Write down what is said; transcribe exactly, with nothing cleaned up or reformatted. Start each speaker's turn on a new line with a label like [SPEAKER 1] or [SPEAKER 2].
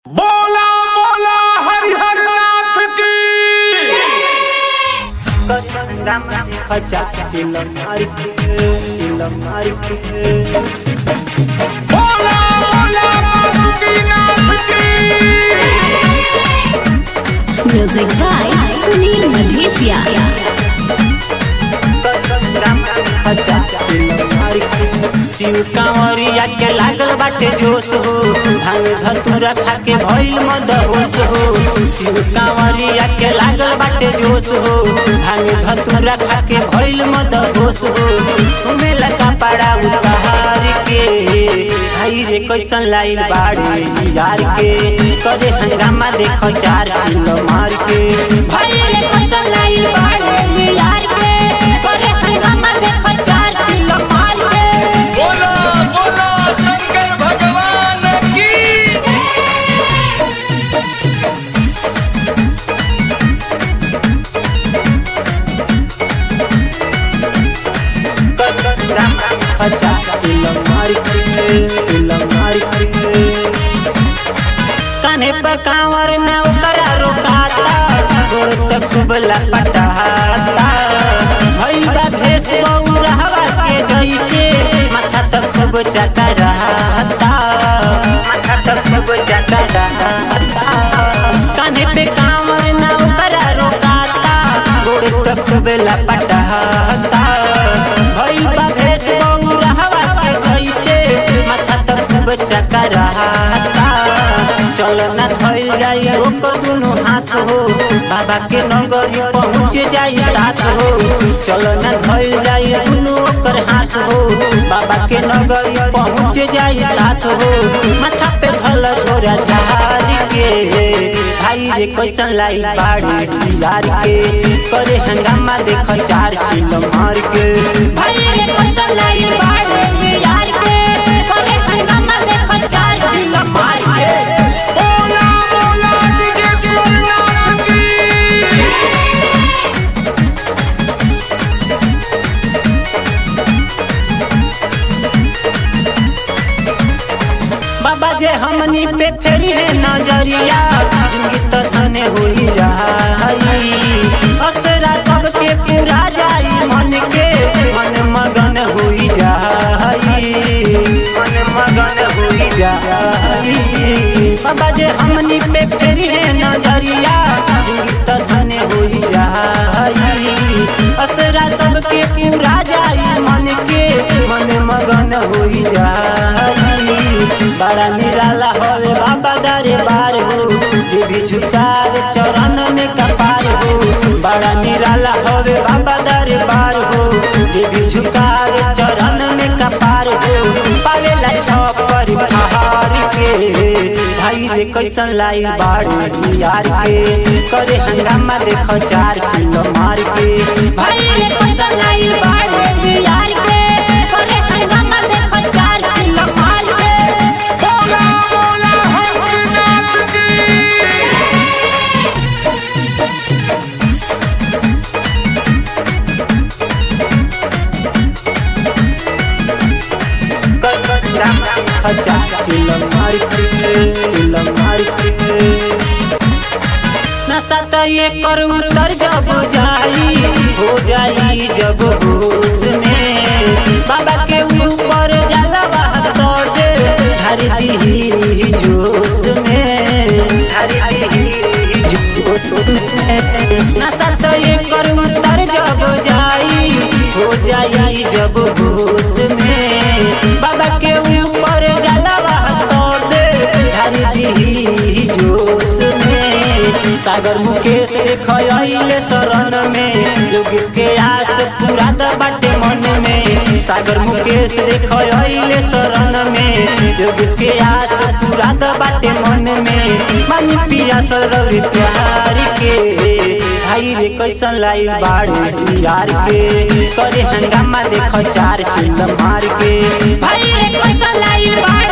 [SPEAKER 1] बोला बोला हरिहर नाथ की बोला बोला बासुकीनाथ की
[SPEAKER 2] म्यूजिक बाय सुनील मधेसिया।
[SPEAKER 3] शिव कांवरिया के लागल बाटे जोश हो, भांग धतूरा खा के भइल मदहोश हो। शिव कांवरिया के लागल बाटे जोश हो, भांग धतूरा खा के भइल मदहोश हो। मेला का पड़ा उतार के भाई रे कैसन लाइल बाड़ी यार के, करे हंगामा देखो चार चिल्लो मार के। भाई रे कैसन लाइल बाड़ी यार के, करे हंगामा देखो चार चिल्लो मार के।
[SPEAKER 1] बोला बोला शंकर भगवान की
[SPEAKER 3] कान्हे पर कांवर न ओकरा रोकाता, गोड़ त खूब लपटाता। भइला भेस बौरहवा के जैसे, माथा त खूब चाटा रहता, माथा त खूब चाटा रहता। कान्हे पे कांवर न ओकरा रोकाता, गोड़ त खूब लपटाता। भइला भेस बौरहवा के जैसे, माथा त खूब चाटा रहता। चल न धइल जाई ओकर दुनु हाथ हो, बाबा के नगरी पहुँच जाई साथ हो। चल न धइल जाई दुनु ओकर हाथ हो, बाबा के नगरी पहुँच जाई साथ हो। माथा पे धल छोरा झाड़ी के, भाई रे कैसन लाई बाड़ी यार के, करे हंगामा देख चार चिल्लो मार के। भाई रे कैसन लाई बाड़ी यार के, करे हंगामा देख चार चिल्लो मार के।
[SPEAKER 1] बोला बोला डिगेश्वरनाथ की
[SPEAKER 3] बाबा जे हमनी पे फेरी है नजरिया, जिंदगी तो धने होई जाई। असरा सबके पूरा जाई, मन के मन मगन होई जाई, मन मगन होई जाई। बाबा जे हमनी पे फेरी है नजरिया, जिंदगी तो धने होई जाई। असरा सबके पूरा जाई, मन के मन मगन होई जाई। बड़ा निराला होवे बाबा दरबार हो, जे भी झुकावे चरण में कपार हो। बड़ा निराला होवे बाबा दरबार हो, जे भी झुकावे चरण में कपार हो। पावेला छपर पहाड़ के, भाई रे कैसन लाई बाड़ी यार के, करे हंगामा देखो चार चिल्लो मार के। भाई रे कैसन लाई बाड़ी यार के, करे हंगामा देखो चार चिल्लो मार के।
[SPEAKER 1] बोला बोला हंसनाथ की
[SPEAKER 3] नशा तो ये कर उतर जब जाई, हो जाई जब होश में। बाबा के ऊपर जलवा तो दे धर दी जोश में, धर दी जोश में। नशा तो ये कर उतर जब जाई, हो जाई जब होश में। बाबा के ऊपर जलवा तो दे धर दी जोश में। सागर मुकेश देखले शरण में, योगेश के आस पूरा द बाटे मन में। सागर मुकेश देखले शरण में, योगेश के आस पूरा द बाटे मन में। मन पिया सरवी प्यार के, भाई रे कैसन लाई बाड़ी यार के, करे हंगामा देखो चार चिल्लो मार के। भाई रे कैसन लाई बाड़ी